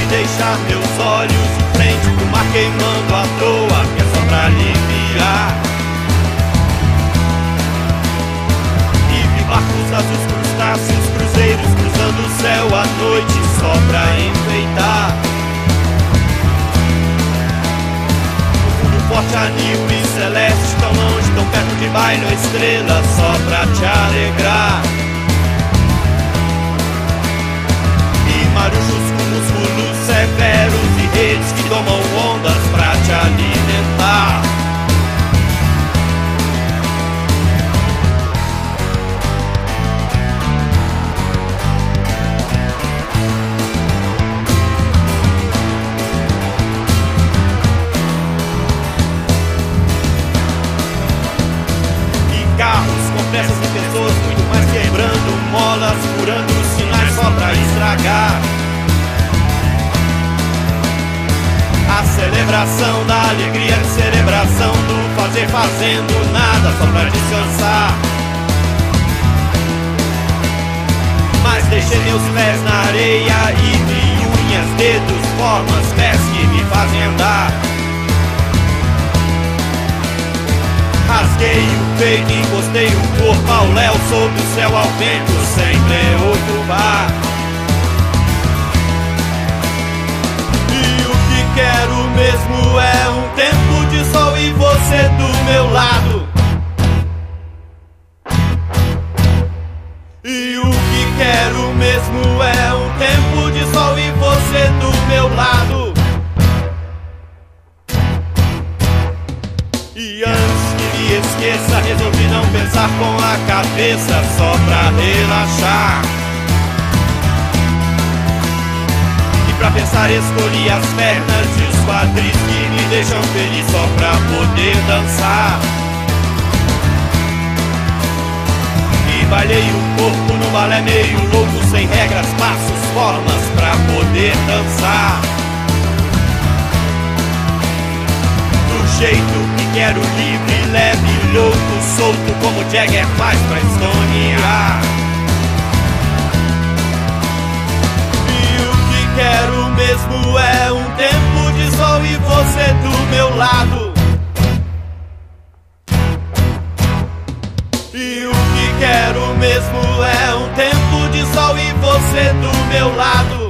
deixa meus olhos de frente pro mar queimando à toa, que é só pra aliviar. E vi barcos azuis, crustáceos, cruzeiros cruzando o céu à noite só pra enfeitar. No fundo forte, anil e celeste, tão longe, tão perto de baile ou estrela, só pra te alegrar. Marujos com músculos severos e redes que tomam ondas pra te alimentar. E carros com peças de pessoas, muito mais quebrando molas, furando os sinais só pra estragar. A celebração da alegria, a celebração do fazer fazendo nada só pra descansar. Mas deixei meus pés na areia e vi unhas, dedos, formas, pés que me fazem andar. Rasguei o peito, encostei o corpo ao léu, sob o céu ao vento, sem preocupar. E o que quero mesmo é um tempo de sol e você do meu lado. E o que quero mesmo é um tempo de sol e você do meu lado. E antes que me esqueça, resolvi não pensar com a cabeça, só pra relaxar. E pra pensar escolhi as pernas e os quadris que me deixam feliz só pra poder dançar. E bailei o corpo no balé meio louco, sem regras, passos, formas pra poder dançar. Do jeito que quero, livre, leve, louco, solto, como Jagger faz pra estonear. E o que quero mesmo é um tempo de sol e você do meu lado. E o que quero mesmo é um tempo de sol e você do meu lado.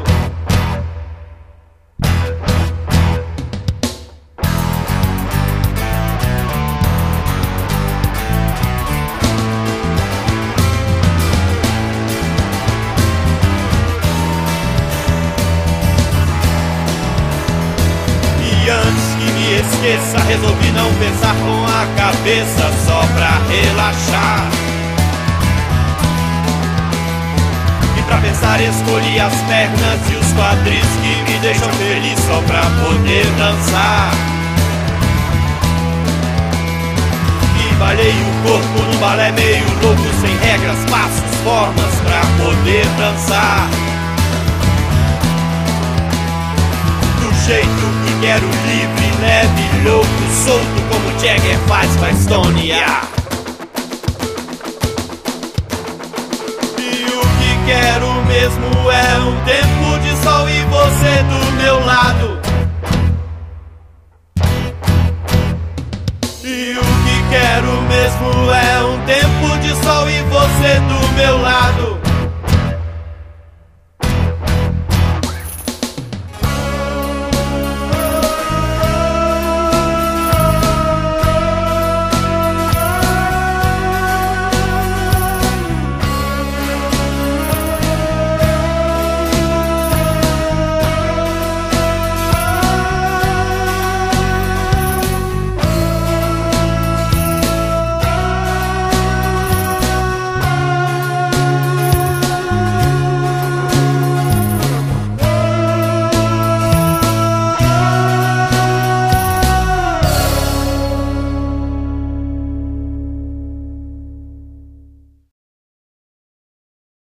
Antes que me esqueça, resolvi não pensar com a cabeça, só pra relaxar. E pra pensar escolhi as pernas e os quadris que me deixam feliz só pra poder dançar. E bailei o corpo no balé meio louco, sem regras, passos, formas pra poder dançar. Do jeito que quero, livre, leve, louco, solto, como Jagger faz pra estonear. E o que quero mesmo é um tempo de sol e você do meu lado. E o que quero mesmo